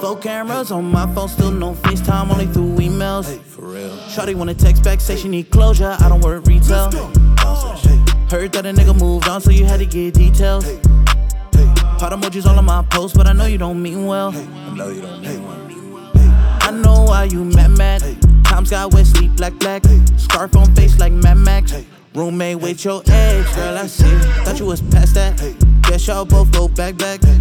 4 cameras on my phone, still no FaceTime, only through emails. Hey, for real. Shawty wanna text back, say she need closure, I don't work retail. Heard that a nigga moved on, so you had to get details. Heart emojis all on my posts, but I know you don't mean well. I know you don't mean one. I know why you mad. Times got wet, sleep black. Scarf on face like Mad Max. Roommate with your ex, girl, I see. Thought you was past that. Guess y'all both go back.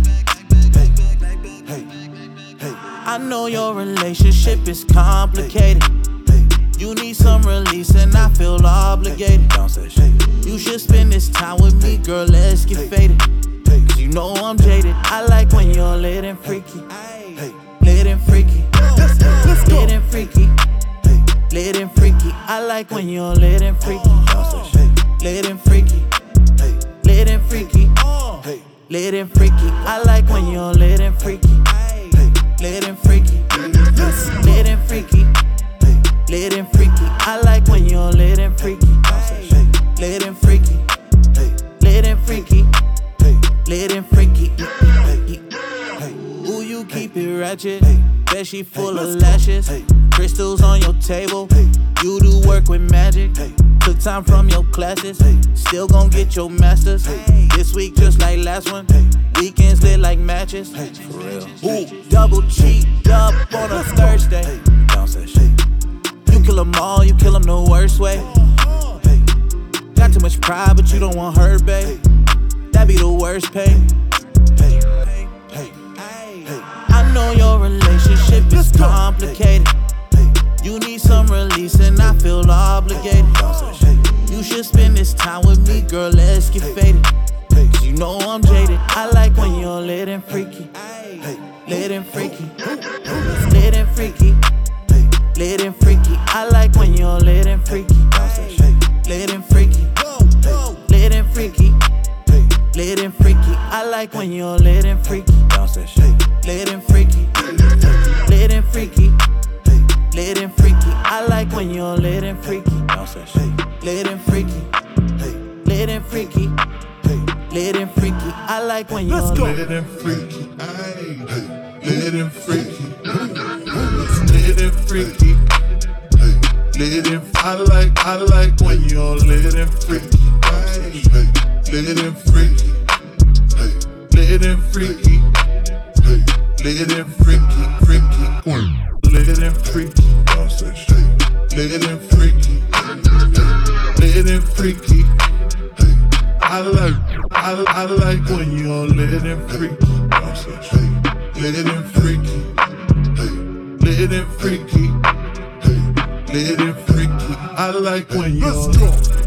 I know your relationship is complicated. You need some release and I feel obligated. You should spend this time with me, girl, let's get faded. Cause you know I'm jaded. I like when you're lit and freaky. Lit and freaky. Lit and freaky. Lit and freaky. I like when you're lit and freaky. Lit and freaky. Lit and freaky. Lit and freaky. I like when you're lit and freaky. Lit and freaky. Lit and freaky. Lit and freaky. I like when you're lit and freaky. Lit and freaky. Lit and freaky. Lit and freaky. Ooh, you keep it ratchet. Bet she full of lashes. Crystals on your table. You do work with magic. Took time from your classes. Still gon' get your masters. This week just like last one. Weekends lit like matches. For real. Ooh, double cheat up on a Thursday. You kill them all, you kill them the worst way. Got too much pride, but you don't want her, babe. That be the worst pain. I know your relationship is complicated. You need some release and I feel obligated. You should spend this time with me, girl, let's get faded. Cause you know I'm jaded. I like when you're lit and freaky. Lit and freaky. Lit and freaky. Lit and freaky. I like when you're lit and freaky. Lit and freaky. Lit and freaky. Lit and freaky. I like when you're lit and freaky. Lit and freaky. Lit and freaky. Lit and freaky. I like when you're lit and freaky. Lit and freaky. Lit and freaky. Lit and freaky. I like when you're lit and freaky. Lit and freaky. Lit and freaky. Lit and I like when you're lit and freaky. Lit and freaky. Lit and freaky. Lit and freaky. Lit and freaky. Lit and freaky. Lit and freaky. I like when you're lit and freaky. Lit and freaky. Lit and freaky. Lit and freaky. I like when you're